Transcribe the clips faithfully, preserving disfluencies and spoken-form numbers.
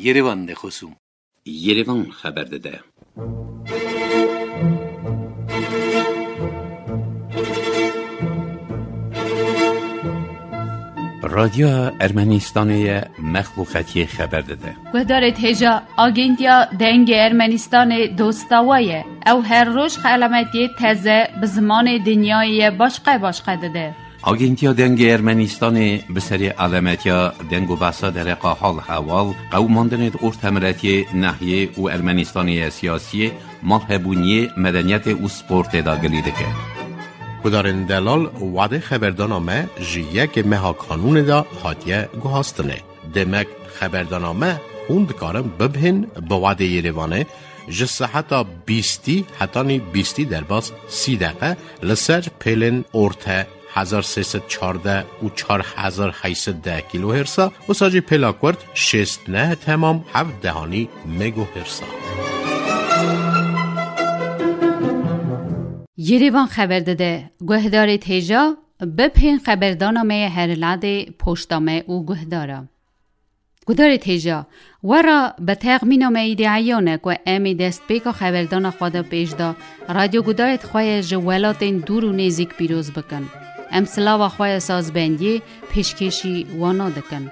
Yerevan de خصوم Yerevan خبر داده. رادیو ارمنستانی مخلوقاتی خبر داده. گهدارت هجا آگینتیا دنگ ارمنستان دوستاویه او هر روز خلامتی تازه به زمان دنیای باشقه باشقه داده. آگینتیا دنگ ارمنستان به سری علامتیا دنگ و بحثا در قاحال حوال قوماندند ارتمراتی ناحیه و ارمنستانی سیاسی مالهبونی مدنیت و سپورت داگلیده که. کدارن دلال وعده خبردانامه جیه که مها کانون دا هاتیه گوهاستنه. دمک خبردانامه هون دکارم ببهن با وعده یروانه جسه حتی بیستی حتی نی بیستی در باز سی دقیقه لسر پیلن ارته هزار سیصد چارده و چار هزار هیصد ده کیلو هرسا و ساجی پلاکورد شست نه تمام هفت دهانی مگو هرسا. یریوان خبر داده گهدار تیجا بپین خبردانامه هرلاده پشتامه و گهدارا. گهدار تیجا ورا به تقمینامه ایدعیانه که امی دست بیکا خبردان خواده پیش دا رادیو گهدارت خواه جوالات دور و نزیک پیروز بکن. امسلا و خواه سازبندی پیشکشی وانا دکن.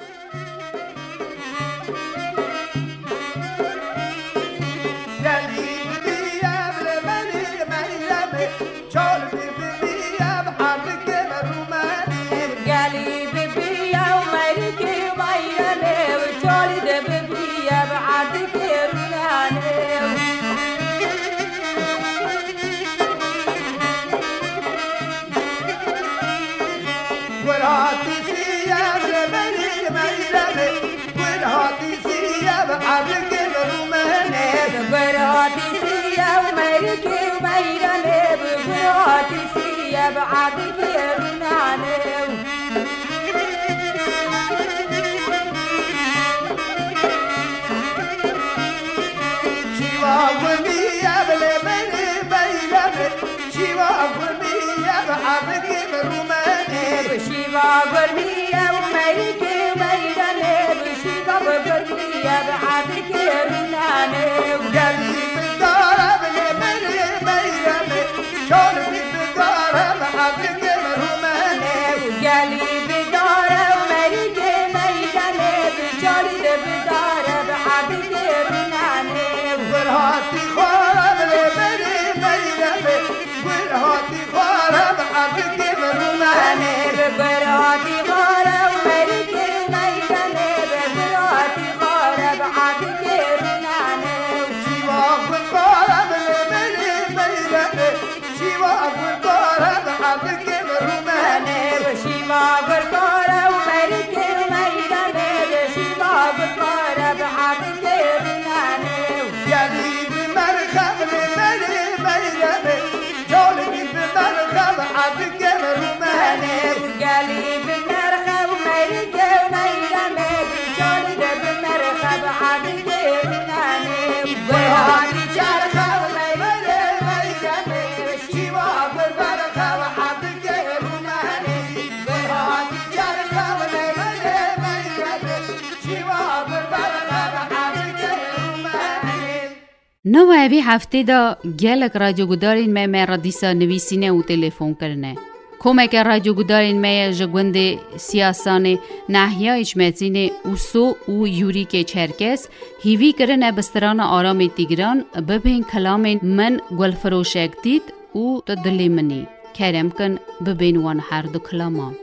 نو اوی هفته دا گلک رادیو گدارین می می رادیسا نویسینه و تلفون کرنه. کمک رادیو گدارین می جگوند سیاسان ناحیه اجمعتین اوسو و یوری که چرکس هیوی کرنه بستران آرام تیگران ببین کلام من گل فروشک دید و دلی منی کرم کن ببین وان هر دو کلاما.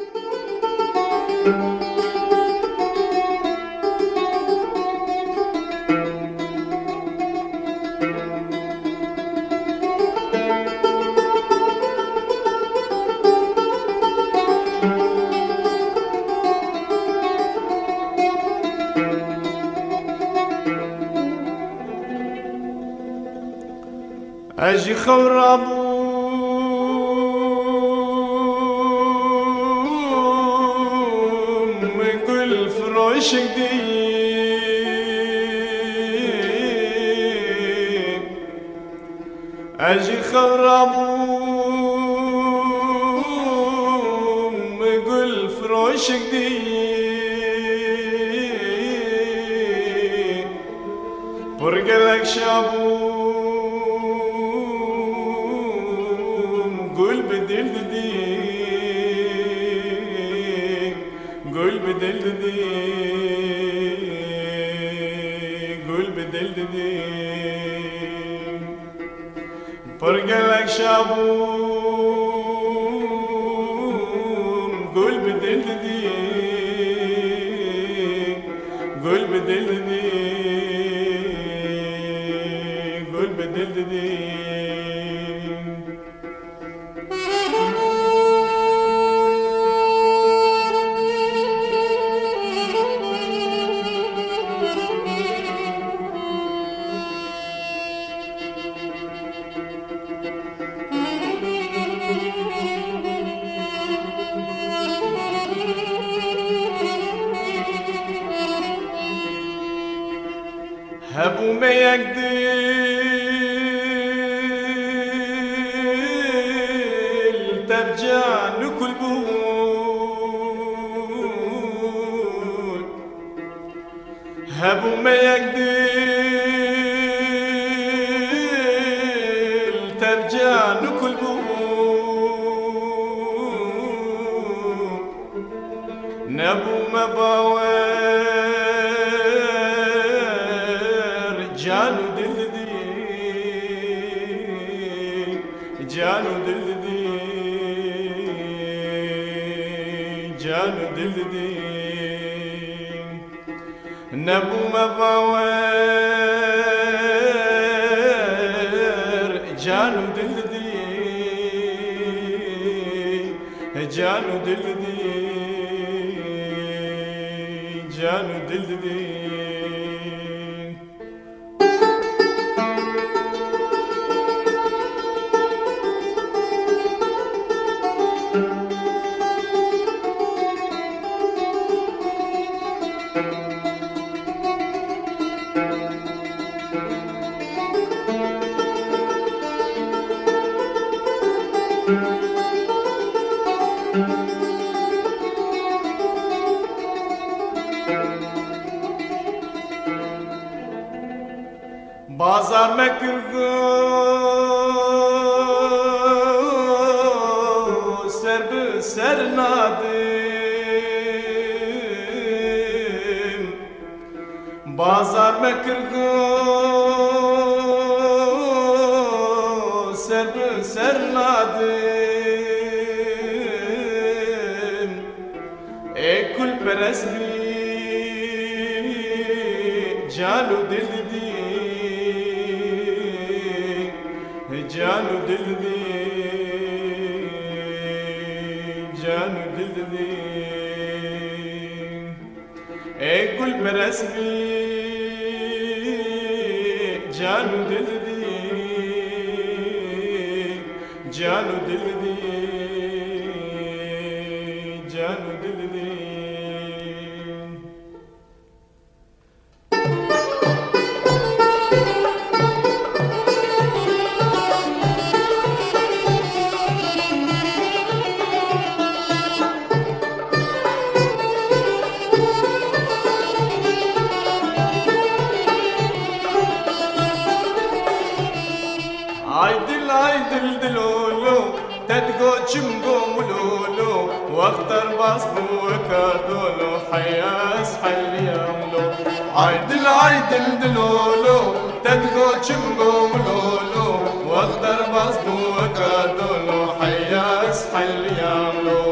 اجي خورابو مقل فروش جديد اجي خورابو مقل فروش جديد شابوم قول بدل دي قول بدل دي قول بدل دي فرقلك شابوم قول بدل دي قول بدل دي قول بدل دي هبو ما يقدر ترجع نكل بول هبو ما يقدر ترجع نكل بول نبو ما باور جانو دل دي جانو دل دي جانو دل دي نبو ما باور جانو دل دي جانو دل دي جانو دل دي بازار مکرگو سر به سر نادم بازار مکرگو سر به سر نادم ای کل پرستی جانو دل دی جانو دل دی جانو دل دی اے گل برسمی جانو دل دی جانو دل دی جانو دل دی تدقو تشمقو ملولو واختر باصبو وكادولو حياس حلي يملو عيدل عيدل دلولو تدقو تشمقو ملولو واختر باصبو وكادولو حياس حلي يملو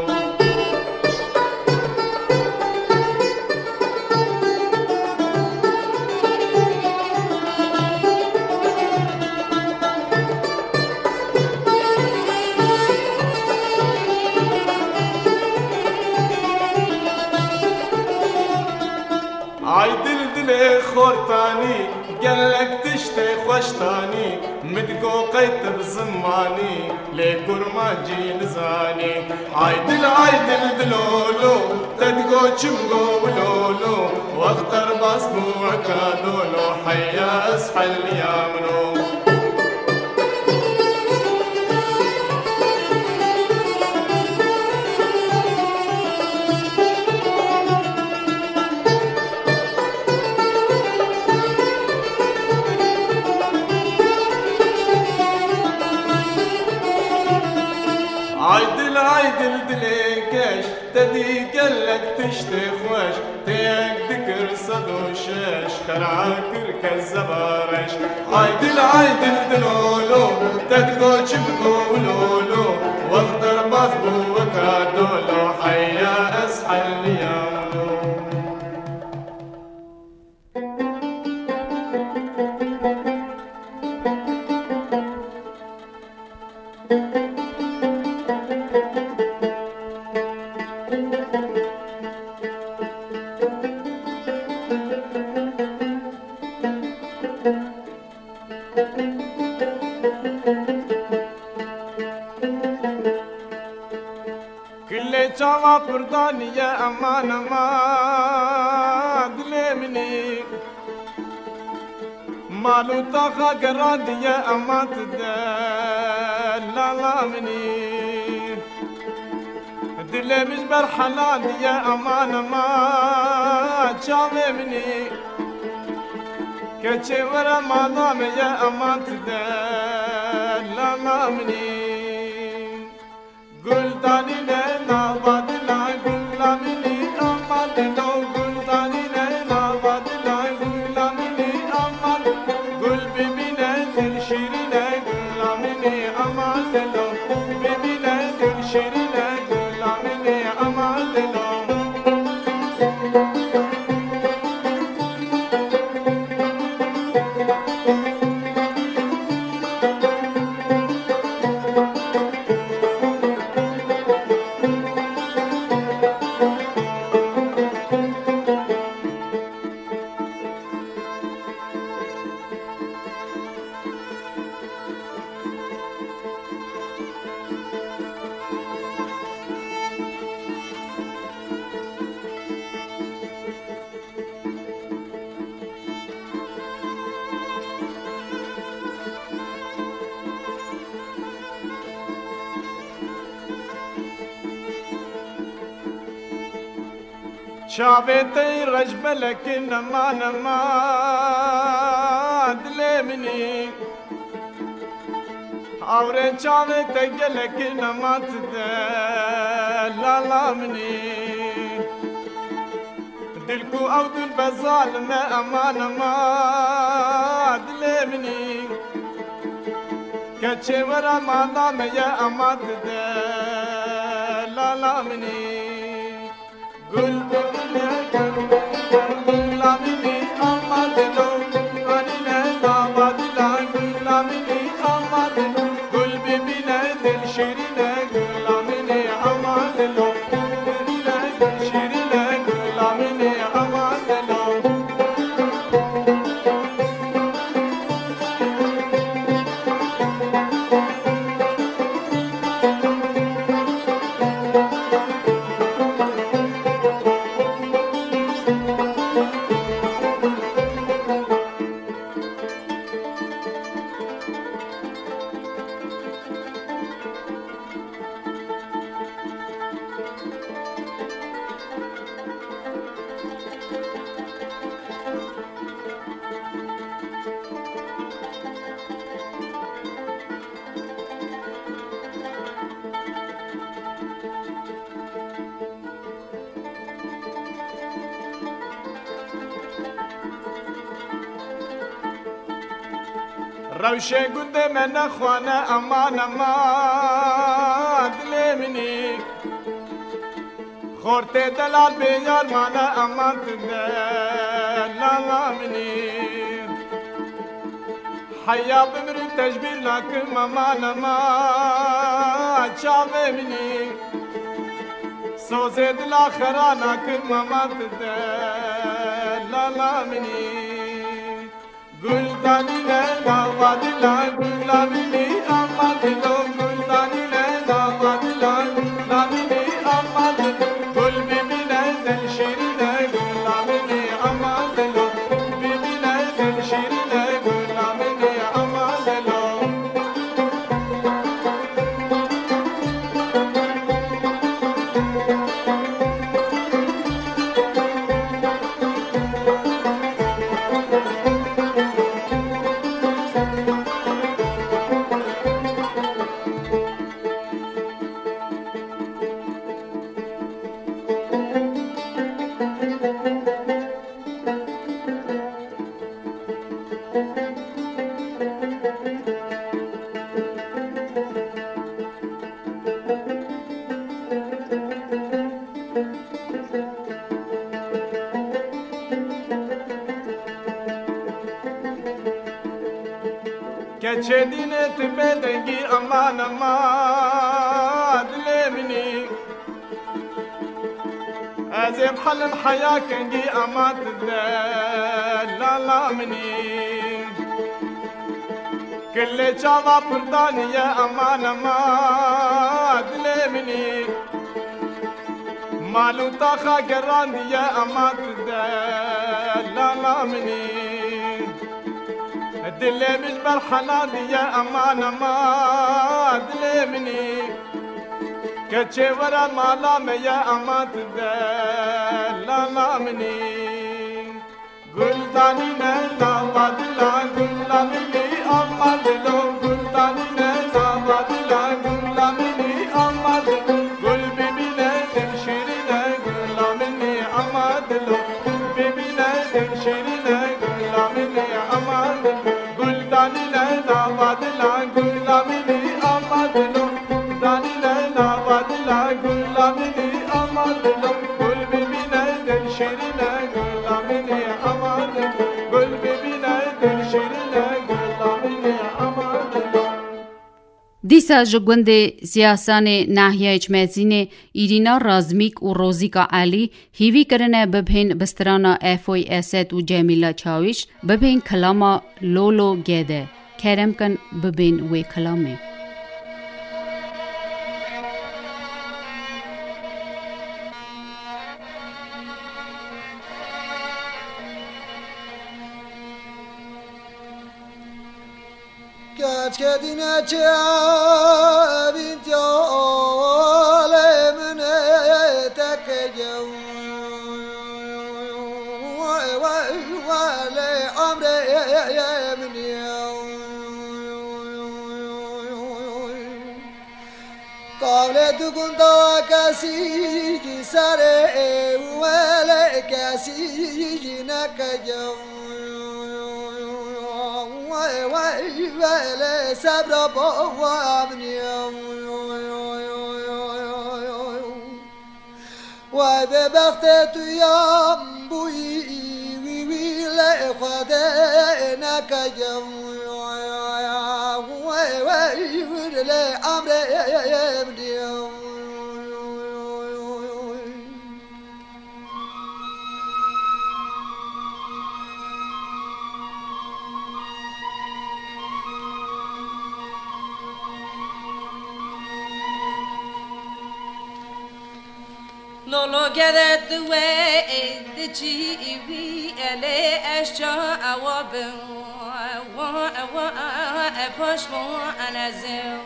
عيدل دلي خورتاني قالك تشتي خوشتاني مدقو قيت بزماني ليكور ما جي لزاني عيدل عيدل دلولو تدقو تشمقو ولولو واختر باصبو عكادولو حياس حل يامنو تدي قلك تشتي خوش تيك ذكر صدوشش خراكر كالزبارش عيدل عيدل دلولو تدقوش بقولولو واخضر مذبو وكادولو حيا اصحى اليوم. چاوا پردانی امان امان دل منی مالو تاخا گرادی امان دل لالا منی دل مش بر حلال یا امان امان چاوه منی کچه ورا مالام یا امان دل لالا منی گل دانی نه نابادلا گل لامنی آمد نو گل دانی نه نابادلا گل لامنی آمد گل ببینه دل شیرینه گل لامنی آمد نو ببینه دل شیرینه گل لامنی آمد نو. شافيتي رجبلك نما نما دلمني اوري شافيتي قلك نما تدلالمني دلكو او دل بزال ما اما نما دلمني كتشي ورا ما دام يا اما تدلالمني قل ببنى قل قل لامني أمد لو أنينا نابدلا قل لامني أمد لو قل ببنى دل شيرنا قل لامني أمد لو ببنى دل شيرنا قل لامني أمد لو. روشه گند من خانه امان امان دلمنی خورت دلال بیار مانه امان دلالمنی حیا بمری تجبیر لکم امان امان چاومنی سوزه دل آخرانه کم امان دلالمنی گل دانی نه نوادلا گل لامنی آمد لو گل دانی نه نوادلا گل لامنی آمد گل ببینه دل شیرینه گل لامنی آمد لو ببینه دل شیرینه گل لامنی آمد لو. keçe dinet bedengi aman aman dilemini azem halim haya kengi aman lalamini kelle çava purdaniye aman aman dilemini malu taha gerandiye aman lalamini دلمش بالحنان يا امان امان دلمني كتشي ورا مالام يا امان لا لا مني قل داني لا بدلا قل لا مني امان دلو قل داني لا بدلا قل لا مني امان قل بيبينا تمشيرنا قل لا مني امان دلو بيبينا تمشيرنا قل لا مني امان Dani na na badla gulamini amadlo Dani na na badla gulamini amadlo Gul bibina del shirina gulamini amadlo Gul bibina del shirina gulamini amadlo دیسا جگوند سیاسان ناحیه اجمعزین ایرینا رازمیک و روزیکا علی هیوی کرنه ببین بسترانا افوی اسد و جمیلا چاویش ببین کلاما لولو گیده کرم کن ببین وی کلامه که دینه چه بین جاله منه تکجو ولی عمره منیو قابل دکن تا کسی جی سره ولی کسی جی نکجو ولی صبر با منیم وای به بخت تویم بوی وی ویل خدا نکجم وای وای ویل امر منیم Lolo gathered the way the G V L A S a wabin a push more and a zil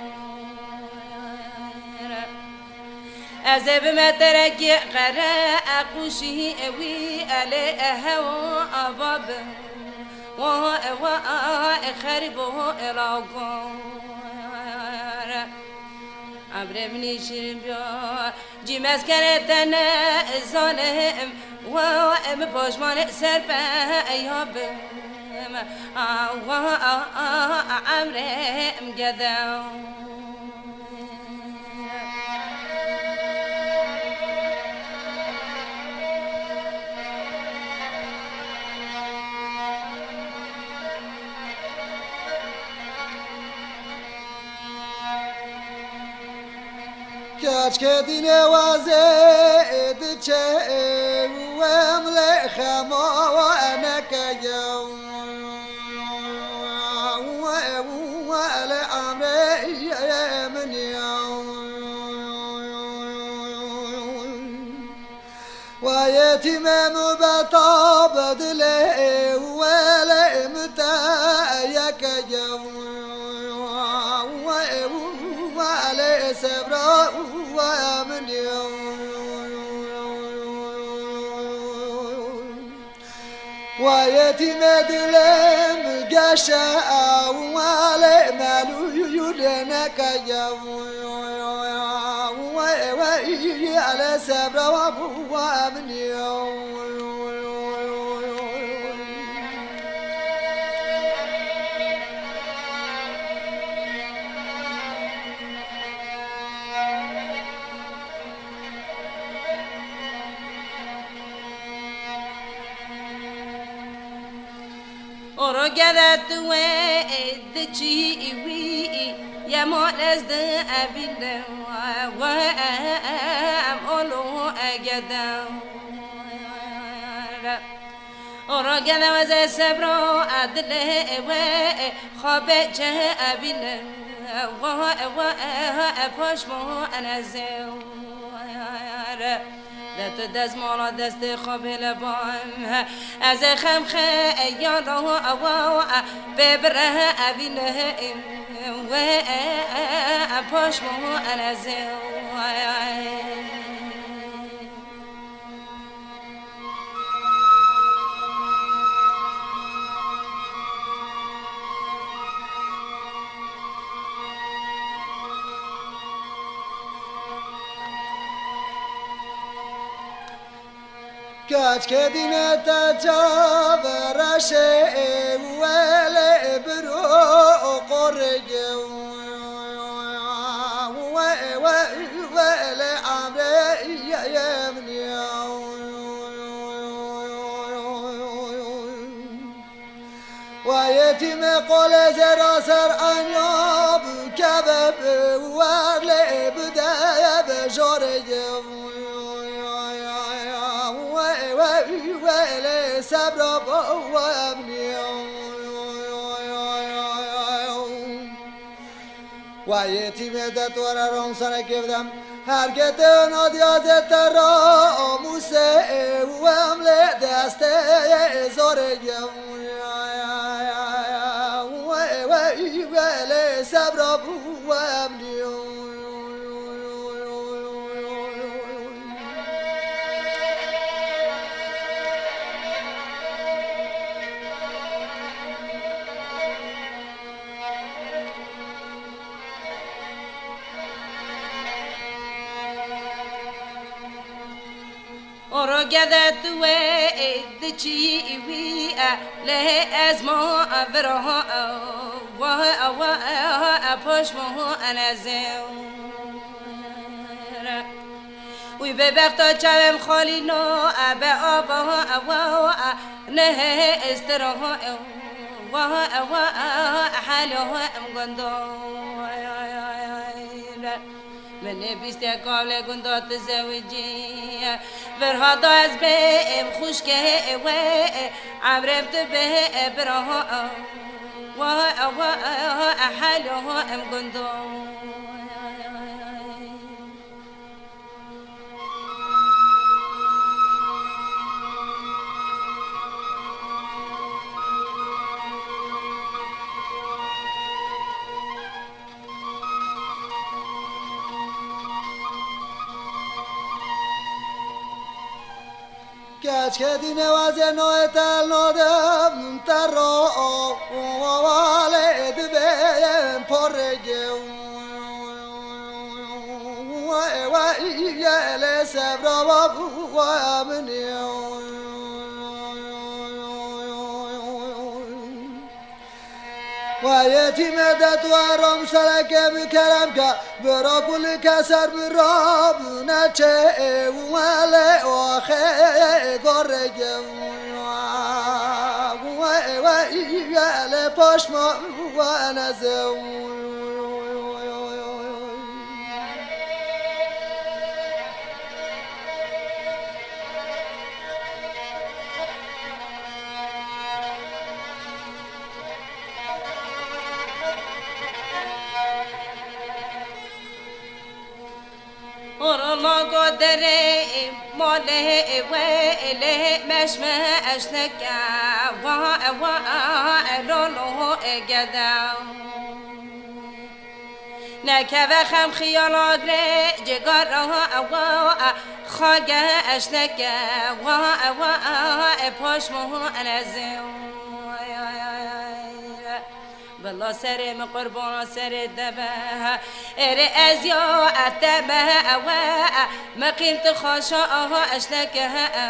as ever met that I get a pushy a wee a lay a hell a bobbin a haribo a logo أبرمني شربيا جيمس كانت زانهم وام باش ما سربا أياب عمري مجذا کاش که دینه وزید چه ومله خما و نکجو ولی امری منیو و یتیمم بطاب دله ولی متا یکجو ولی صبر ويتيم دلم قشا وعلي مالو يدنك جو على سبر وابو من يوم Oro gadat we the chi we ya mon as the abile wa am olo agada Oro gadat was a sabro adle we khabe che abile wa wa a push mo anazel دست دست مالا دست خواب لبان از خم خیال و آوا ببره ابینه و پاش مو انزه کاش که دینه تا جاورشه ولی برو قرگه ولی عمره یمنی و یتیم قل زرا سر انیاب کبب ولی بده بجارگه ويلي صبر وابني ويتي مدت ورا رون سنه كيفدم هرگت نادیاز ترا موسى وامله دسته زورگم ويلي صبر وابني Oro gadat we the chi we le as mo avro wa wa a push mo anazel we be berto chavem kholino aba aba wa ne estro wa wa halo am gondo من بیست قابل گندات زوجی فرهاد از به خوش که و عبرت به براه و و حاله ام گندو کاش که دینه وزه نوع تل نادم تر والد بیم پرگه و ایل سبر و امنی و یتیم دت و رام سرک بکرم که برا کل کسر براب نچه ولی آخه گرگه و ایل پاشما و نزه الله قدره ماله وله مشمه اشنك وا وا لونه جدا نكوا خم خيالات جگار وا خاگه اشنك وا وا پاش مو انزم بالله سر من قربان سر دبه ار ازيا اتبه ما قيمت خاشا اشلكه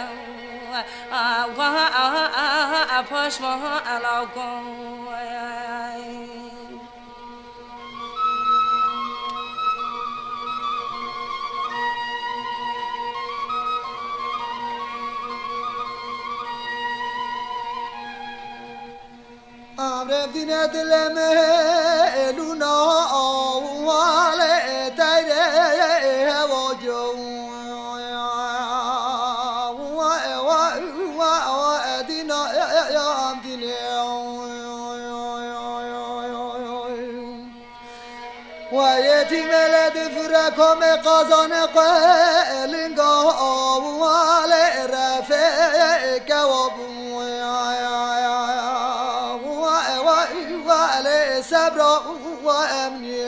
وها افاش ما علاقم امر دین دل ملونا واله تیره هوا جو دینا ام دینه و یتیم لد فرکم قازان قلنگا واله رفه کواب صبر و امنی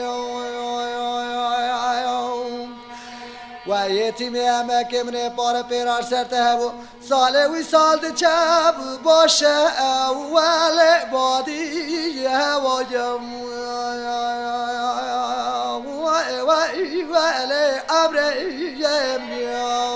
و یتیم امک من پار پیرار سرته و سال وی سال ده چب باشه اول بادی هوا جم و اول امر امنی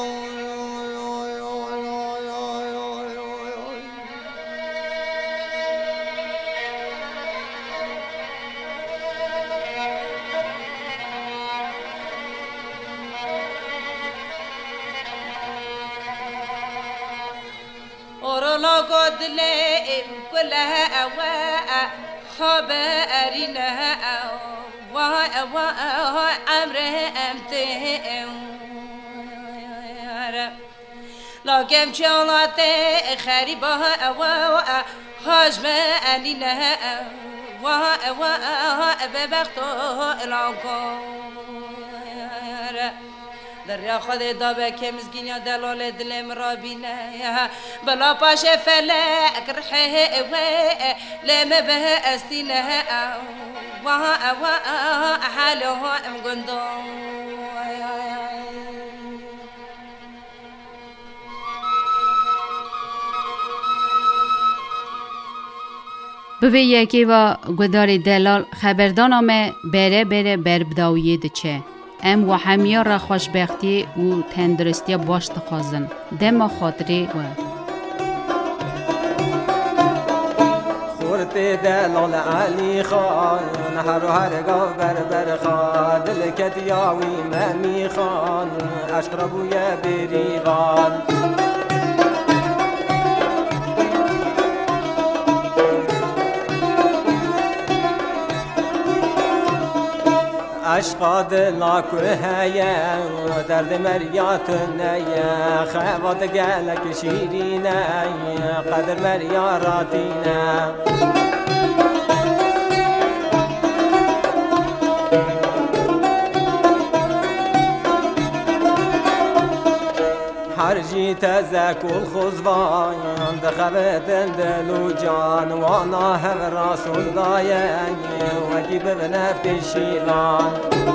لا قد لئم كلها أواء خبرنا أواء أواء أمره أمتهم لكن شلات خريبها أواء هجم أنينها أواء أواء ببخته العنقار در خود دابه که مزگینیا دلال دلم را بینه بلا پاش فلک رحه و لم به استینه و حالها ام گندم به یکی و گدار دلال خبردان آمه بره بره بر بداویه دچه ام و همیا را خوشبختی و تندرستی باش تخوازن دم خاطری و خورت دلال علی خان هر هر گاو بر بر خان دل کدیاوی ممی خان عشق را بوی بریغان عشق دلا کوهیه درد مریات نیه خواد گلک شیرینه قدر مریاراتینه هرجی تزکل خوزوان دخبتن دلو جان وانا هم رسول دایه وکی ببنه پیشیلان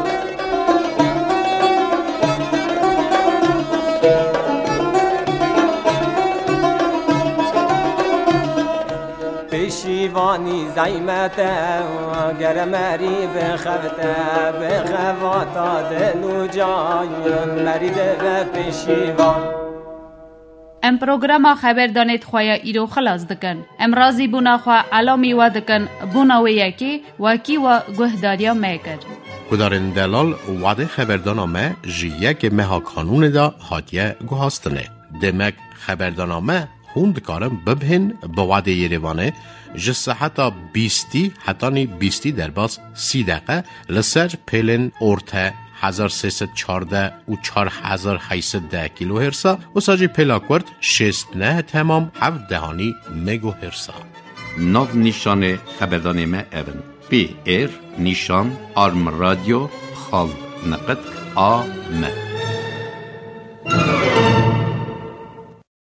پیشیوانی زیمته گرمری بخفته بخواتا دلو جان مریده و پیشیوان ام پروگرام خبر دانید خواه ایرو خلاص دکن ام رازی بونا خواه علامی و دکن بونا و یکی وکی و گهداریا میکر گدارن دلال وعده خبردانامه جیه که مها کانون دا هاتیه گوهاستنه دمک خبردانامه خوند کارم ببهن به وعده یریوانه جسه حتی بیستی حتی نی بیستی در باز سی دقیقه لسر پیلن ارته هزار سیصد چارده و چار هزار هیصد ده کیلو هرسا و ساجی پلاکورد شست نه تمام هفت دهانی مگو هرسا ناو نیشان خبردانمه اون پی ایر نیشان آرم رادیو خال نقد آ م